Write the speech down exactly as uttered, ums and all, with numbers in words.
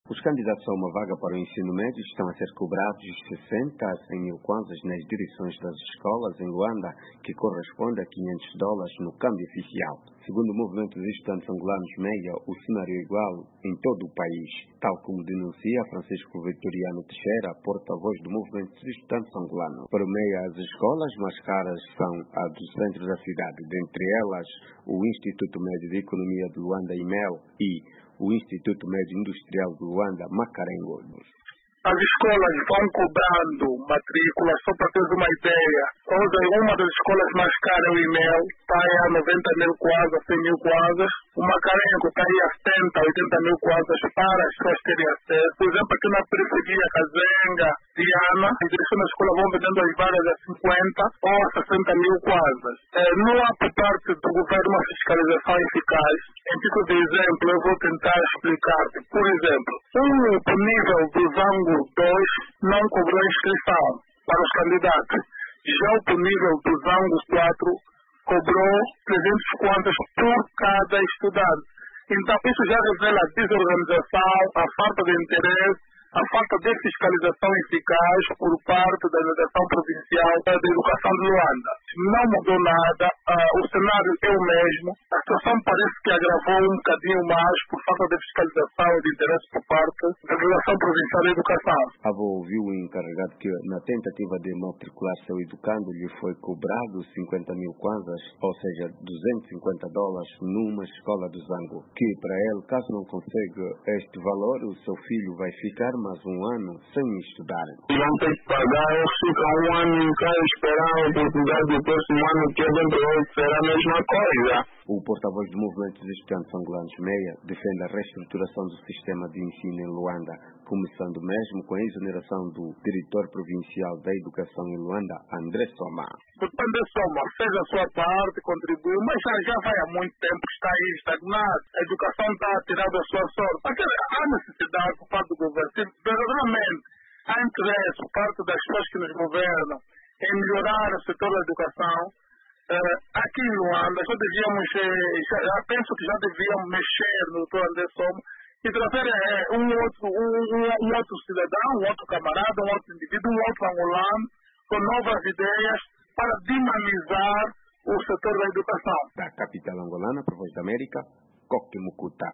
Os candidatos a uma vaga para o ensino médio estão a ser cobrados sessenta a cem mil kwanzas nas direções das escolas em Luanda, que corresponde a quinhentos dólares no câmbio oficial. Segundo o movimento dos estudantes angolanos MEIA, o cenário é igual em todo o país, tal como denuncia Francisco Vitoriano Teixeira, porta-voz do movimento dos estudantes angolanos. Para o MEIA, as escolas mais caras são as do centro da cidade, dentre elas o Instituto Médio de Economia de Luanda, I M E L, e o Instituto Médio Industrial de Luanda, Macarengo. As escolas vão cobrando matrícula, só para ter uma ideia. Hoje, uma das escolas mais caras, o I M E L, está aí a noventa mil kwanzas, cem mil kwanzas. O Macarengo está aí a setenta, oitenta mil kwanzas para as pessoas terem acesso. Por exemplo, aqui na periferia, Kazenga, Diana, a direção da escola vão vendendo as vagas a cinquenta ou a sessenta mil kwanzas. É, não há por parte do governo uma fiscalização eficaz. Em título de exemplo, eu vou tentar explicar. Por exemplo, o nível do Zango dois não cobrou inscrição para os candidatos. Já o nível do Zango quatro cobrou trezentos kwanzas por cada estudante. Então, isso já revela a desorganização, a falta de interesse, a falta de fiscalização eficaz por parte da Administração Provincial da Educação de Luanda. Não mudou nada, uh, o cenário é o mesmo, a situação parece que agravou um bocadinho mais por falta de fiscalização e de interesse por parte da Administração Provincial da Educação. A avó ouviu o encarregado que, na tentativa de matricular seu educando, lhe foi cobrado cinquenta mil kwanzas, ou seja, duzentos e cinquenta dólares, numa escola do Zango, que para ele, caso não consiga este valor, o seu filho vai ficar mais um ano sem estudar. Vão ter que pagar, eu fico um ano em casa esperar a oportunidade do próximo ano, que é dentro de será a mesma coisa. O porta-voz do movimento dos estudantes angolanos MEIA defende a reestruturação do sistema de ensino em Luanda, começando mesmo com a exoneração do diretor provincial da educação em Luanda, André Soma. Portanto, André Soma fez a sua parte, contribuiu, mas já, já vai há muito tempo que está aí estagnado. A educação está tirando a sua sorte. Porque há necessidade por parte do governo. Se verdadeiramente há interesse por parte das pessoas que nos governam em melhorar o setor da educação, uh, aqui em Luanda já devíamos, já, já penso que já devíamos mexer no doutor André Soma e trazer é, um, outro, um, um, um outro cidadão, um outro camarada, um outro indivíduo, um outro angolano, com novas ideias para dinamizar o setor da educação. Da capital angolana, para a Voz da América, Coque Mucuta.